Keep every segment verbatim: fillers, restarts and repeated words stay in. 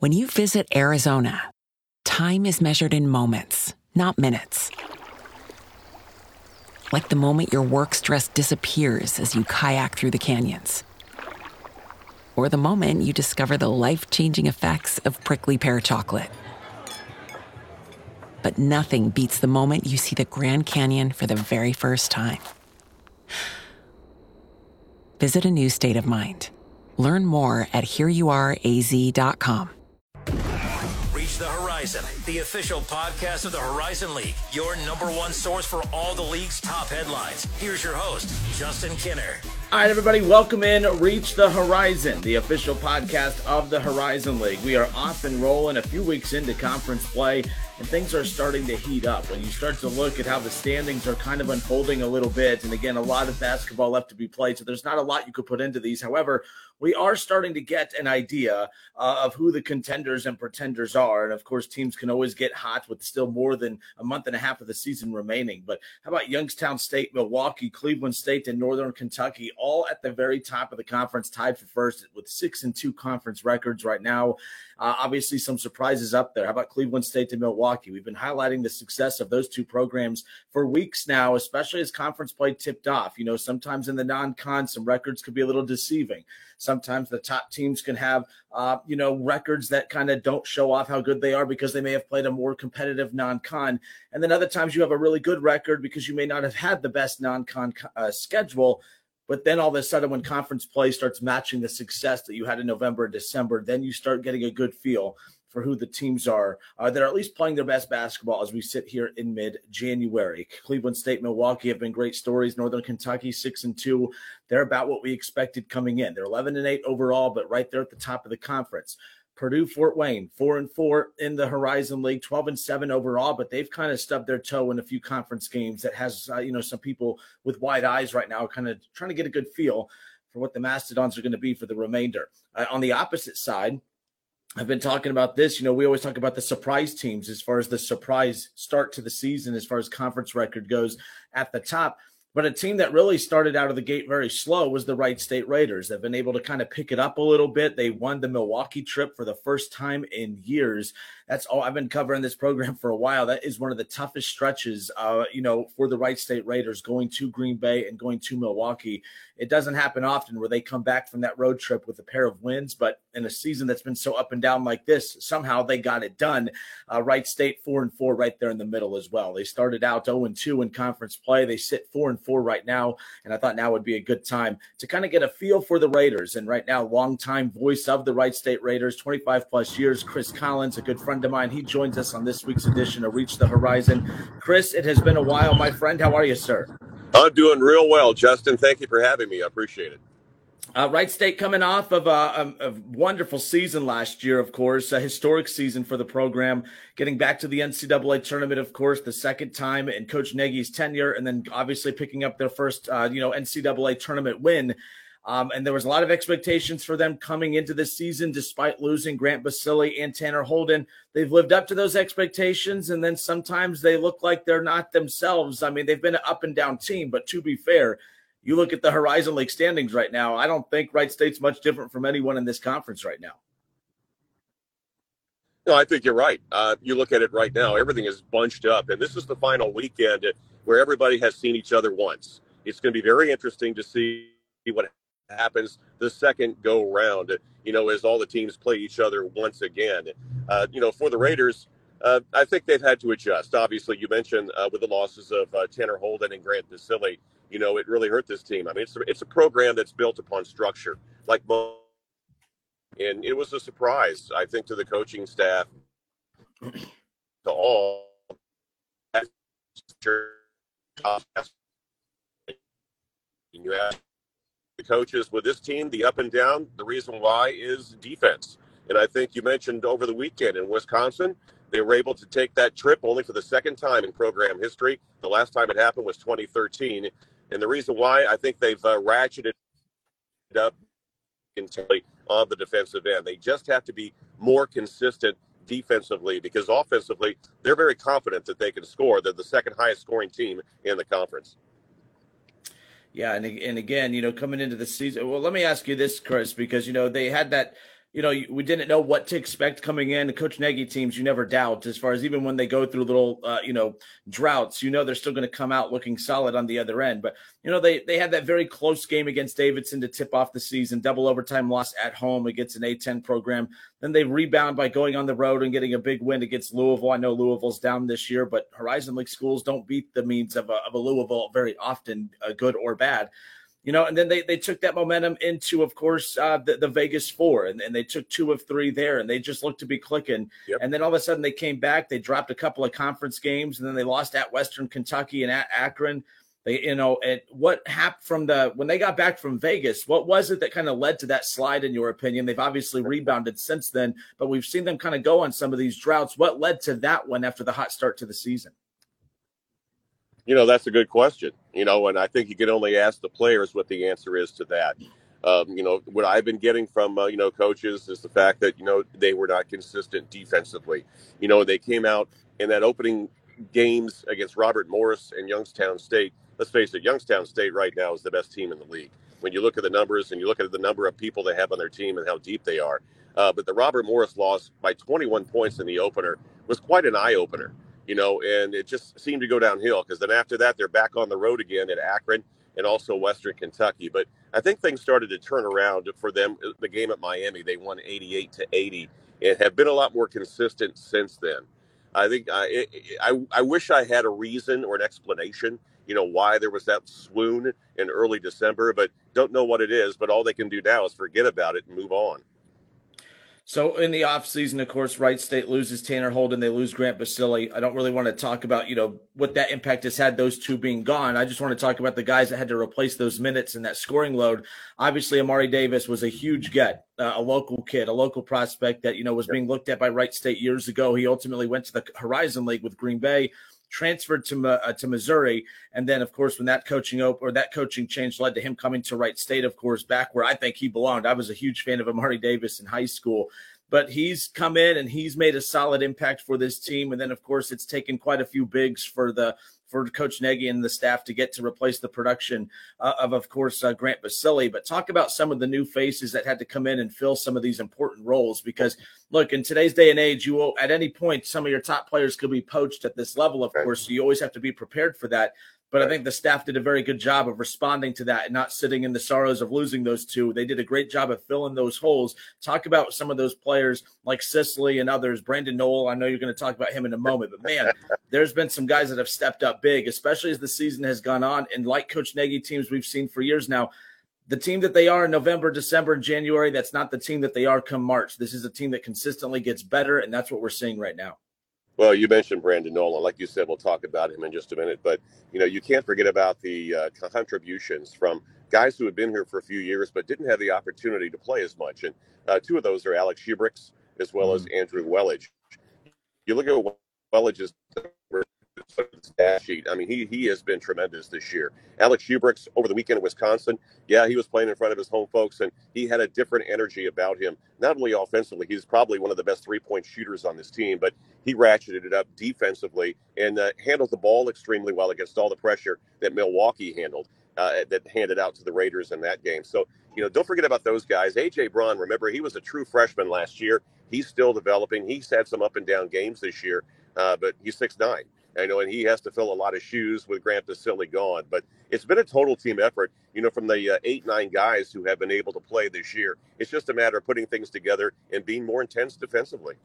When you visit Arizona, time is measured in moments, not minutes. Like the moment your work stress disappears as you kayak through the canyons. Or the moment you discover the life-changing effects of prickly pear chocolate. But nothing beats the moment you see the Grand Canyon for the very first time. Visit a new state of mind. Learn more at here you are a z dot com. Reach the Horizon, the official podcast of the Horizon League, your number one source for all the league's top headlines. Here's your host, Justin Kinner. All right, everybody, welcome in Reach the Horizon, the official podcast of the Horizon League. We are off and rolling a few weeks into conference play, and things are starting to heat up. When you start to look at how the standings are kind of unfolding a little bit, and again, a lot of basketball left to be played, so there's not a lot you could put into these. However, we are starting to get an idea uh, of who the contenders and pretenders are. And of course, teams can always get hot with still more than a month and a half of the season remaining. But how about Youngstown State, Milwaukee, Cleveland State, and Northern Kentucky, all at the very top of the conference, tied for first with six and two conference records right now. Uh, obviously, some surprises up there. How about Cleveland State and Milwaukee? We've been highlighting the success of those two programs for weeks now, especially as conference play tipped off. You know, sometimes in the non-con, some records could be a little deceiving. Sometimes the top teams can have, uh, you know, records that kind of don't show off how good they are because they may have played a more competitive non-con. And then other times you have a really good record because you may not have had the best non-con uh, schedule. But then all of a sudden when conference play starts matching the success that you had in November and December, then you start getting a good feel for who the teams are uh, that are at least playing their best basketball as we sit here in mid-January. Cleveland State, Milwaukee have been great stories. Northern Kentucky, six and two. They're about what we expected coming in. They're eleven and eight overall, but right there at the top of the conference. Purdue, Fort Wayne, four and four in the Horizon League, twelve and seven overall, but they've kind of stubbed their toe in a few conference games that has, uh, you know, some people with wide eyes right now kind of trying to get a good feel for what the Mastodons are going to be for the remainder. Uh, on the opposite side, I've been talking about this. You know, we always talk about the surprise teams as far as the surprise start to the season, as far as conference record goes at the top. But a team that really started out of the gate very slow was the Wright State Raiders. They've been able to kind of pick it up a little bit. They won the Milwaukee trip for the first time in years. That's all I've been covering this program for a while. That is one of the toughest stretches, uh, you know, for the Wright State Raiders going to Green Bay and going to Milwaukee. It doesn't happen often where they come back from that road trip with a pair of wins, but in a season that's been so up and down like this, somehow they got it done. Uh, Wright State four and four right there in the middle as well. They started out oh and two in conference play. They sit four and four right now, and I thought now would be a good time to kind of get a feel for the Raiders. And right now, longtime voice of the Wright State Raiders, twenty-five plus years, Chris Collins, a good friend of mine. He joins us on this week's edition of Reach the Horizon. Chris, it has been a while, my friend. How are you, sir? I'm doing real well, Justin. Thank you for having me. I appreciate it. Uh, Wright State coming off of a, a, a wonderful season last year, of course, a historic season for the program, getting back to the N C double A tournament, of course, the second time in Coach Nagy's tenure, and then obviously picking up their first, uh, you know, N C double A tournament win. Um, and there was a lot of expectations for them coming into this season, despite losing Grant Basile and Tanner Holden. They've lived up to those expectations, and then sometimes they look like they're not themselves. I mean, they've been an up-and-down team, but to be fair, you look at the Horizon League standings right now, I don't think Wright State's much different from anyone in this conference right now. No, I think you're right. Uh, you look at it right now, everything is bunched up, and this is the final weekend where everybody has seen each other once. It's going to be very interesting to see what happens the second go round, you know, as all the teams play each other once again. Uh, you know, for the Raiders, uh, I think they've had to adjust. Obviously, you mentioned uh, with the losses of uh, Tanner Holden and Grant Basile, you know, it really hurt this team. I mean, it's a, it's a program that's built upon structure, like most. And it was a surprise, I think, to the coaching staff, to all. You have the coaches with this team, the up and down, the reason why is defense. And I think you mentioned over the weekend in Wisconsin, they were able to take that trip only for the second time in program history. The last time it happened was twenty thirteen. And the reason why, I think they've uh, ratcheted up entirely on the defensive end. They just have to be more consistent defensively, because offensively, they're very confident that they can score. They're the second highest scoring team in the conference. Yeah, and and again, you know, coming into the season, well, let me ask you this, Chris, because, you know, they had that you know, we didn't know what to expect coming in. Coach Nagy teams, you never doubt, as far as even when they go through little, uh, you know, droughts, you know, they're still going to come out looking solid on the other end. But, you know, they they had that very close game against Davidson to tip off the season, double overtime loss at home against an A ten program. Then they rebound by going on the road and getting a big win against Louisville. I know Louisville's down this year, but Horizon League schools don't beat the means of a, of a Louisville very often, uh, good or bad. You know, and then they, they took that momentum into, of course, uh, the, the Vegas Four, and, and they took two of three there, and they just looked to be clicking. Yep. And then all of a sudden they came back. They dropped a couple of conference games, and then they lost at Western Kentucky and at Akron. They, you know, and what happened from the when they got back from Vegas? What was it that kind of led to that slide, in your opinion? They've obviously rebounded since then, but we've seen them kind of go on some of these droughts. What led to that one after the hot start to the season? You know, that's a good question, you know, and I think you can only ask the players what the answer is to that. Um, you know, what I've been getting from, uh, you know, coaches is the fact that, you know, they were not consistent defensively. You know, they came out in that opening games against Robert Morris and Youngstown State. Let's face it, Youngstown State right now is the best team in the league. When you look at the numbers and you look at the number of people they have on their team and how deep they are. Uh, but the Robert Morris loss by twenty-one points in the opener was quite an eye-opener. You know, and it just seemed to go downhill because then after that, they're back on the road again at Akron and also Western Kentucky. But I think things started to turn around for them. The game at Miami, they won eighty-eight to eighty and have been a lot more consistent since then. I think I, I, I wish I had a reason or an explanation, you know, why there was that swoon in early December, but don't know what it is. But all they can do now is forget about it and move on. So in the offseason, of course, Wright State loses Tanner Holden. They lose Grant Basile. I don't really want to talk about, you know, what that impact has had, those two being gone. I just want to talk about the guys that had to replace those minutes and that scoring load. Obviously, Amari Davis was a huge get, uh, a local kid, a local prospect that, you know, was being looked at by Wright State years ago. He ultimately went to the Horizon League with Green Bay, transferred to uh, to Missouri, and then, of course, when that coaching op- or that coaching change led to him coming to Wright State, of course, back where I think he belonged. I was a huge fan of Amari Davis in high school, but he's come in and he's made a solid impact for this team. And then, of course, it's taken quite a few bigs for the for Coach Nagy and the staff to get to replace the production uh, of, of course, uh, Grant Basile. But talk about some of the new faces that had to come in and fill some of these important roles. Because, look, in today's day and age, you will, at any point, some of your top players could be poached at this level, of course. So you always have to be prepared for that. But I think the staff did a very good job of responding to that and not sitting in the sorrows of losing those two. They did a great job of filling those holes. Talk about some of those players like Sicily and others. Brandon Knoll, I know you're going to talk about him in a moment. But, man, there's been some guys that have stepped up big, especially as the season has gone on. And like Coach Nagy teams we've seen for years now, the team that they are in November, December, and January, that's not the team that they are come March. This is a team that consistently gets better, and that's what we're seeing right now. Well, you mentioned Brandon Nolan. Like you said, we'll talk about him in just a minute. But, you know, you can't forget about the uh, contributions from guys who have been here for a few years but didn't have the opportunity to play as much. And uh, two of those are Alex Shubricks as well mm-hmm. as Andrew Wellage. You look at Wellage's stat sheet. I mean, he he has been tremendous this year. Alex Shubricks over the weekend in Wisconsin, yeah, he was playing in front of his home folks, and he had a different energy about him. Not only offensively, he's probably one of the best three-point shooters on this team, but he ratcheted it up defensively and uh, handled the ball extremely well against all the pressure that Milwaukee handled, uh, that handed out to the Raiders in that game. So, you know, don't forget about those guys. A J. Braun, remember, he was a true freshman last year. He's still developing. He's had some up and down games this year, uh, but he's six nine. I know, and he has to fill a lot of shoes with Grant Basile gone. But it's been a total team effort, you know, from the uh, eight, nine guys who have been able to play this year. It's just a matter of putting things together and being more intense defensively.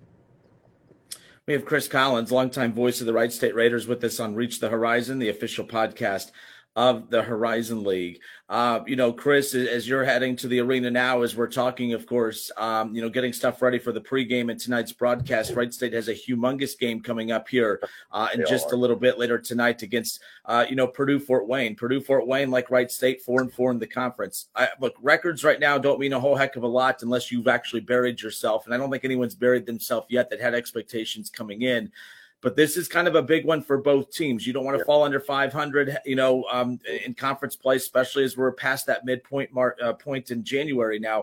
We have Chris Collins, longtime voice of the Wright State Raiders, with us on Reach the Horizon, the official podcast of the Horizon League. Uh, you know, Chris, as you're heading to the arena now, as we're talking, of course, um, you know, getting stuff ready for the pregame in tonight's broadcast, Wright State has a humongous game coming up here uh, in just a little bit later tonight against, uh, you know, Purdue Fort Wayne. Purdue Fort Wayne, like Wright State, four and four in the conference. I, look, records right now don't mean a whole heck of a lot unless you've actually buried yourself. And I don't think anyone's buried themselves yet that had expectations coming in. But this is kind of a big one for both teams. You don't want to fall under five hundred, you know, um, in conference play, especially as we're past that midpoint mark, uh, point in January now.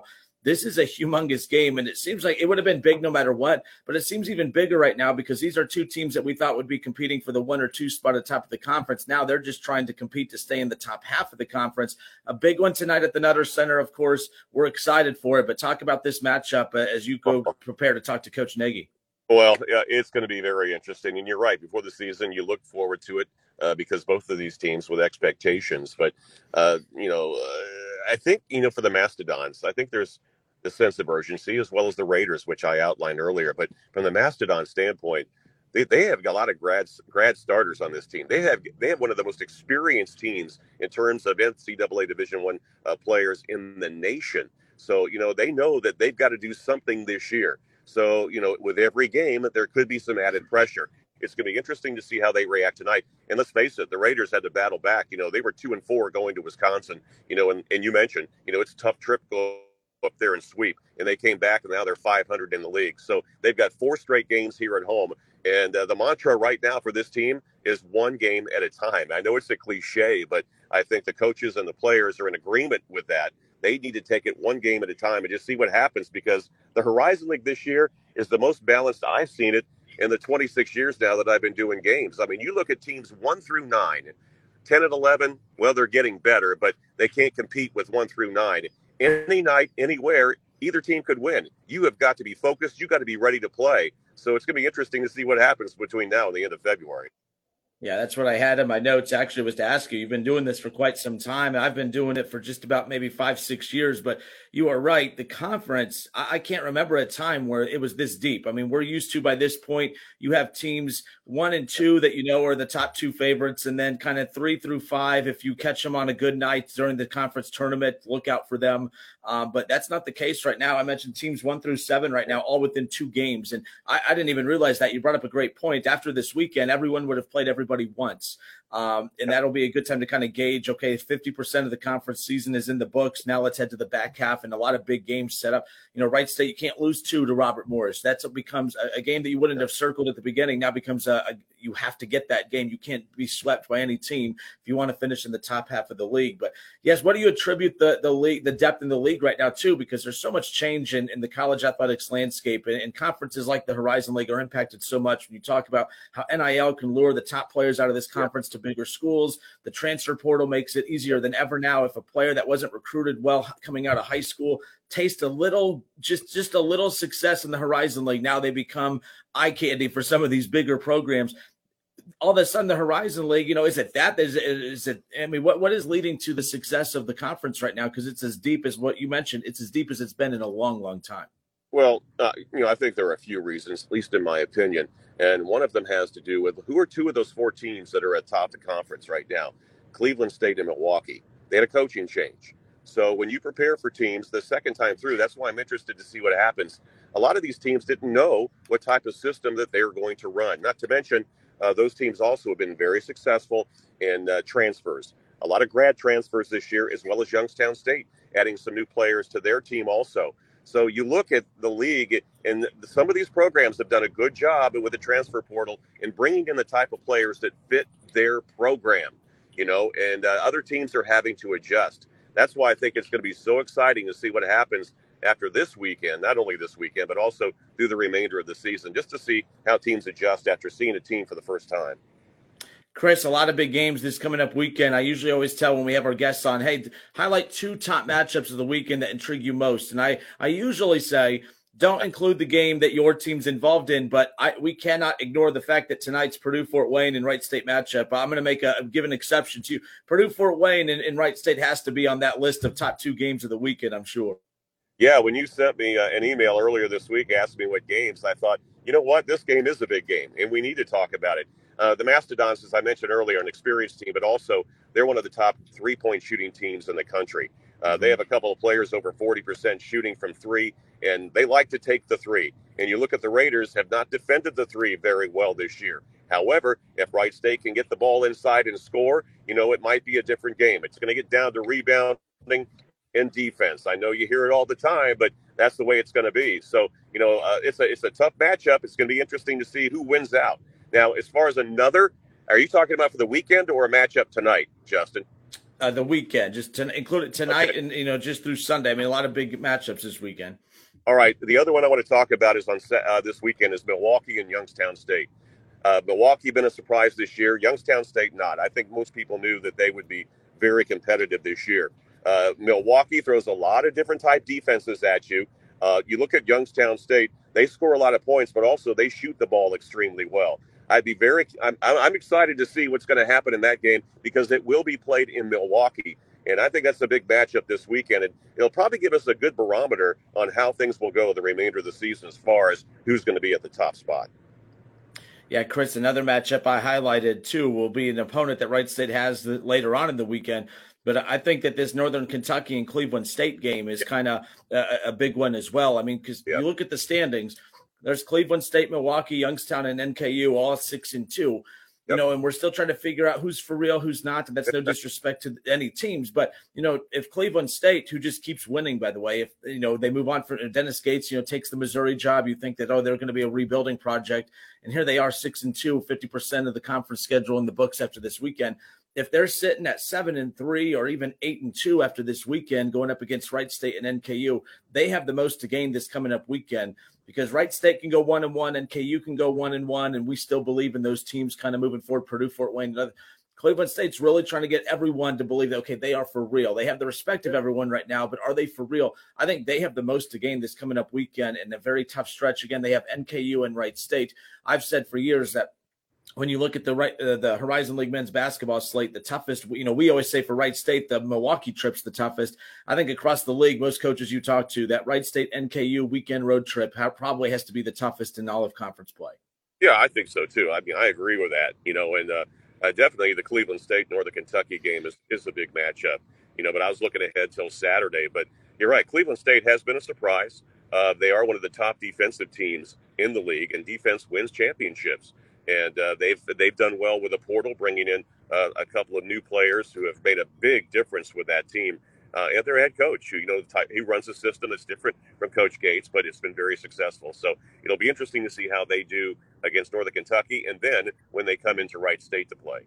this is a humongous game, and it seems like it would have been big no matter what, but it seems even bigger right now because these are two teams that we thought would be competing for the one or two spot at the top of the conference. Now they're just trying to compete to stay in the top half of the conference. A big one tonight at the Nutter Center, of course. We're excited for it, but talk about this matchup uh, as you go prepare to talk to Coach Nagy. Well, yeah, it's going to be very interesting, and you're right. Before the season, you look forward to it uh, because both of these teams with expectations. But uh, you know, uh, I think you know for the Mastodons, I think there's the sense of urgency as well as the Raiders, which I outlined earlier. But from the Mastodon standpoint, they, they have a lot of grad grad starters on this team. They have they have one of the most experienced teams in terms of N C double A Division One uh, players in the nation. So you know they know that they've got to do something this year. So, you know, with every game, there could be some added pressure. It's going to be interesting to see how they react tonight. And let's face it, the Raiders had to battle back. You know, they were two and four going to Wisconsin, you know, and, and you mentioned, you know, it's a tough trip to go up there and sweep. And they came back, and now they're five hundred in the league. So they've got four straight games here at home. And uh, the mantra right now for this team is one game at a time. I know it's a cliche, but I think the coaches and the players are in agreement with that. They need to take it one game at a time and just see what happens, because the Horizon League this year is the most balanced I've seen it in the twenty-six years now that I've been doing games. I mean, you look at teams one through nine, ten and eleven, well, they're getting better, but they can't compete with one through nine. Any night, anywhere, either team could win. You have got to be focused. You got to be ready to play. So it's going to be interesting to see what happens between now and the end of February. Yeah, that's what I had in my notes, actually, was to ask you. You've been doing this for quite some time. I've been doing it for just about maybe five, six years. But you are right. The conference, I can't remember a time where it was this deep. I mean, we're used to, by this point, you have teams one and two that you know are the top two favorites, and then kind of three through five, if you catch them on a good night during the conference tournament, look out for them. Um, but that's not the case right now. I mentioned teams one through seven right now, all within two games. And I, I didn't even realize that. You brought up a great point. After this weekend, everyone would have played everybody once. Um, and that'll be a good time to kind of gauge, okay, fifty percent of the conference season is in the books. Now let's head to the back half, and a lot of big games set up. You know, Wright State, you can't lose two to Robert Morris. That's what becomes a, a game that you wouldn't have circled at the beginning. Now becomes a, a, you have to get that game. You can't be swept by any team if you want to finish in the top half of the league. But yes, what do you attribute the, the league, the depth in the league right now too? Because there's so much change in, in the college athletics landscape, and, and conferences like the Horizon League are impacted so much when you talk about how N I L can lure the top players out of this conference to bigger schools. The transfer portal makes it easier than ever now. If a player that wasn't recruited well coming out of high school taste a little, just, just a little success in the Horizon League, now they become eye candy for some of these bigger programs. All of a sudden, the Horizon League, you know, is it that? Is it, is it, I mean, what, what is leading to the success of the conference right now? Because it's as deep as what you mentioned. It's as deep as it's been in a long, long time. Well, uh, you know, I think there are a few reasons, at least in my opinion. And one of them has to do with who are two of those four teams that are at top of the conference right now? Cleveland State and Milwaukee. They had a coaching change. So when you prepare for teams the second time through, that's why I'm interested to see what happens. A lot of these teams didn't know what type of system that they were going to run. Not to mention, uh, those teams also have been very successful in uh, transfers. A lot of grad transfers this year, as well as Youngstown State, adding some new players to their team also. So you look at the league, and some of these programs have done a good job with the transfer portal in bringing in the type of players that fit their program, you know, and uh, other teams are having to adjust. That's why I think it's going to be so exciting to see what happens after this weekend, not only this weekend, but also through the remainder of the season, just to see how teams adjust after seeing a team for the first time. Chris, a lot of big games this coming up weekend. I usually always tell when we have our guests on, hey, highlight two top matchups of the weekend that intrigue you most. And I, I usually say, don't include the game that your team's involved in, but I, we cannot ignore the fact that tonight's Purdue-Fort Wayne and Wright State matchup. I'm going to make a give an exception to you. Purdue-Fort Wayne and, and Wright State has to be on that list of top two games of the weekend, I'm sure. Yeah, when you sent me uh, an email earlier this week asking me what games, I thought, you know what, this game is a big game, and we need to talk about it. Uh, the Mastodons, as I mentioned earlier, are an experienced team, but also they're one of the top three-point shooting teams in the country. Uh, they have a couple of players over forty percent shooting from three, and they like to take the three. And you look at the Raiders, have not defended the three very well this year. However, if Wright State can get the ball inside and score, you know, it might be a different game. It's going to get down to rebounding and defense. I know you hear it all the time, but that's the way it's going to be. So, you know, uh, it's a it's a tough matchup. It's going to be interesting to see who wins out. Now, as far as another, are you talking about for the weekend or a matchup tonight, Justin? Uh, the weekend, just to include it tonight Okay. and, you know, just through Sunday. I mean, a lot of big matchups this weekend. All right. The other one I want to talk about is on uh, this weekend is Milwaukee and Youngstown State. Uh, Milwaukee been a surprise this year. Youngstown State not. I think most people knew that they would be very competitive this year. Uh, Milwaukee throws a lot of different type defenses at you. Uh, you look at Youngstown State; they score a lot of points, but also they shoot the ball extremely well. I'd be very. I'm, I'm excited to see what's going to happen in that game because it will be played in Milwaukee, and I think that's a big matchup this weekend. And it'll probably give us a good barometer on how things will go the remainder of the season as far as who's going to be at the top spot. Yeah, Chris, another matchup I highlighted too will be an opponent that Wright State has the, later on in the weekend. But I think that this Northern Kentucky and Cleveland State game is kind of a, a big one as well. I mean, because Yeah. you look at the standings, there's Cleveland State, Milwaukee, Youngstown, and N K U all six and two. You Yep. know, and we're still trying to figure out who's for real, who's not. And that's no disrespect to any teams. But, you know, if Cleveland State, who just keeps winning, by the way, if, you know, they move on for Dennis Gates, you know, takes the Missouri job, you think that, oh, they're going to be a rebuilding project. And here they are, six and two, fifty percent of the conference schedule in the books after this weekend. If they're sitting at seven and three or even eight and two after this weekend, going up against Wright State and N K U, they have the most to gain this coming up weekend because Wright State can go one and one, N K U can go one and one, and we still believe in those teams kind of moving forward. Purdue, Fort Wayne, and other. Cleveland State's really trying to get everyone to believe that, okay, they are for real. They have the respect of everyone right now, but are they for real? I think they have the most to gain this coming up weekend in a very tough stretch. Again, they have N K U and Wright State. I've said for years that when you look at the right, uh, the Horizon League men's basketball slate, the toughest, you know, we always say for Wright State, the Milwaukee trip's the toughest. I think across the league, most coaches you talk to, that Wright State N K U weekend road trip ha- probably has to be the toughest in all of conference play. Yeah, I think so too. I mean, I agree with that. You know, and uh, uh, definitely the Cleveland State Northern Kentucky game is, is a big matchup. You know, but I was looking ahead till Saturday. But you're right, Cleveland State has been a surprise. Uh, they are one of the top defensive teams in the league, and defense wins championships. And uh, they've they've done well with the portal, bringing in uh, a couple of new players who have made a big difference with that team. Uh, and their head coach, who you know, the type, he runs a system that's different from Coach Gates, but it's been very successful. So it'll be interesting to see how they do against Northern Kentucky, and then when they come into Wright State to play.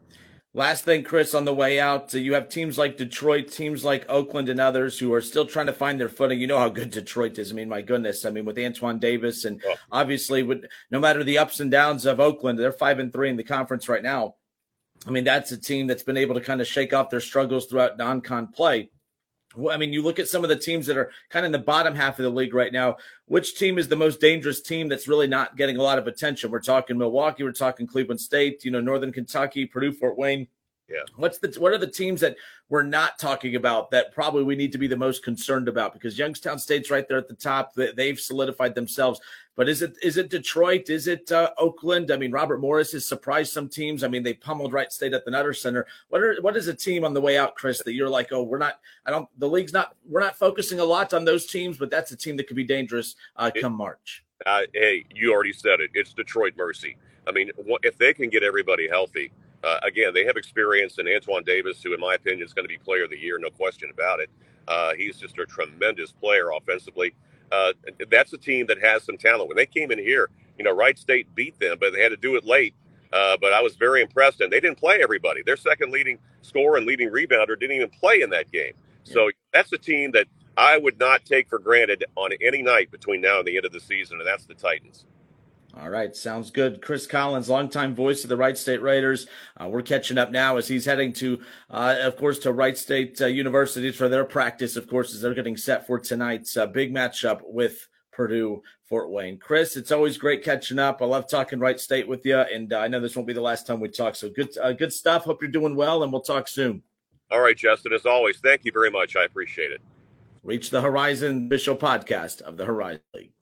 Last thing, Chris, on the way out, uh, you have teams like Detroit, teams like Oakland and others who are still trying to find their footing. You know how good Detroit is. I mean, my goodness. I mean, with Antoine Davis and Oh. obviously with no matter the ups and downs of Oakland, they're five and three in the conference right now. I mean, that's a team that's been able to kind of shake off their struggles throughout non-con play. Well, I mean, you look at some of the teams that are kind of in the bottom half of the league right now. Which team is the most dangerous team that's really not getting a lot of attention? We're talking Milwaukee. We're talking Cleveland State, you know, Northern Kentucky, Purdue, Fort Wayne. Yeah. What's the what are the teams that we're not talking about that probably we need to be the most concerned about? Because Youngstown State's right there at the top. They've solidified themselves. But is it is it Detroit? Is it uh, Oakland? I mean, Robert Morris has surprised some teams. I mean, they pummeled Wright State at the Nutter Center. What are what is a team on the way out, Chris, that you're like, oh, we're not. I don't. The league's not. We're not focusing a lot on those teams, but that's a team that could be dangerous uh, come March. Uh, hey, you already said it. It's Detroit Mercy. I mean, if they can get everybody healthy, uh, again, they have experience in Antoine Davis, who, in my opinion, is going to be Player of the Year, no question about it. Uh, he's just a tremendous player offensively. Uh, that's a team that has some talent. When they came in here, you know, Wright State beat them, but they had to do it late. Uh, but I was very impressed, and they didn't play everybody. Their second leading scorer and leading rebounder didn't even play in that game. Yeah. So that's a team that I would not take for granted on any night between now and the end of the season, and that's the Titans. All right, sounds good. Chris Collins, longtime voice of the Wright State Raiders. Uh, we're catching up now as he's heading to, uh, of course, to Wright State uh, University for their practice, of course, as they're getting set for tonight's uh, big matchup with Purdue, Fort Wayne. Chris, it's always great catching up. I love talking Wright State with you, and uh, I know this won't be the last time we talk. So good, uh, good stuff. Hope you're doing well, and we'll talk soon. All right, Justin, as always, thank you very much. I appreciate it. Reach the Horizon, official podcast of the Horizon League.